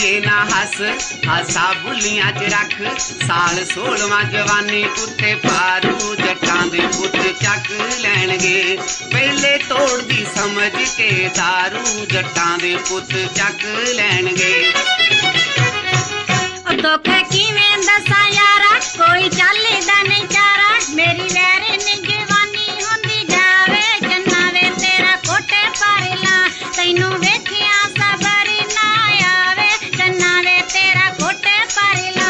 कुड़िए ना हस हासा बुलियां च रख साल 16वां जवानी उत्ते पारू जट्टां दे पुत चक लैणगे पहले तोड़दी समझ के दारू जट्टां दे पुत चक लैणगे दुख किवें दसां यारा कोई चलदा नहीं चारा मेरी वैरे ने जवानी हुंदी जावे चन्ना वे तेरा कोटे परला तैनू वेखिया सबर ना आवे चन्ना वे तेरा कोटे परला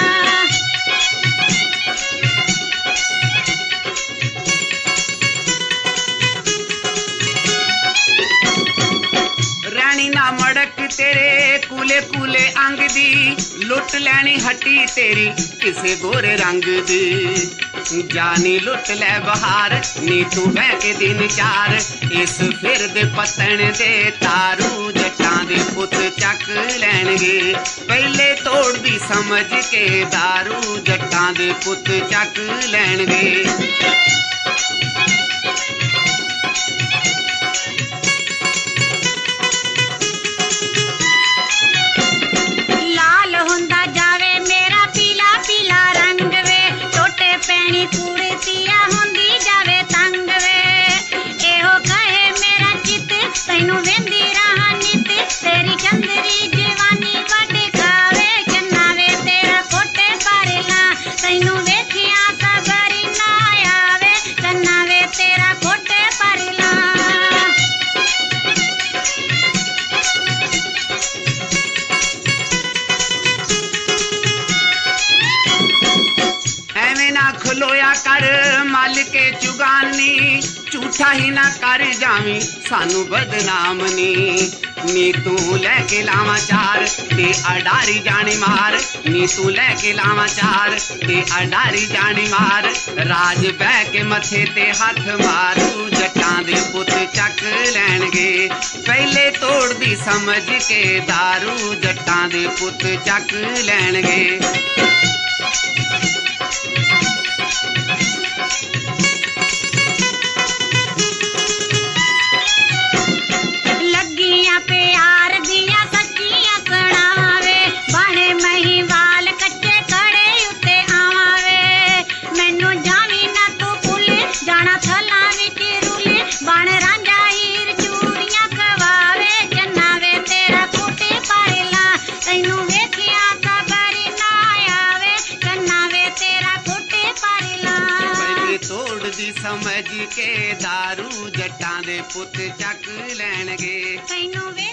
रानी ना मड़क तेरे कूले कूले अंग दी लुट लैनी हट्टी तेरी किसे गोरे रंग दी जानी लुट लै बहार नी तू बह के दिन चार इस फिर दे पतन दे तारू जट्टां दे पुत चक लैणगे पहले तोड़ दी समझ के दारू जट्टां दे पुत चक लैणगे कुड़तिया हुंदी जावे तंग वे एहो कहे मेरा चित तैनू वेंदी रहा नित तेरी चंदरी जवानी वड खावे चन्ना वे तेरा कोटे परला तैनू वेखिया सबर ना आवे चन्ना वे तेरा कोटे परला खलोया कर मल के चुगानी झूठा ही ना कर जावी सानू बदनाम नी तू लैके लावा चार ते अडारी जानी मार नी तू लैके लावा चार ते अडारी जानी मार राज बह के मथे ते हाथ मारू जट्टां दे पुत चक लैणगे पहले तोड़ दी समझ के दारू जट्टां दे पुत चक लैणगे समझ के दारू जट्टां दे पुत चक लैणगे।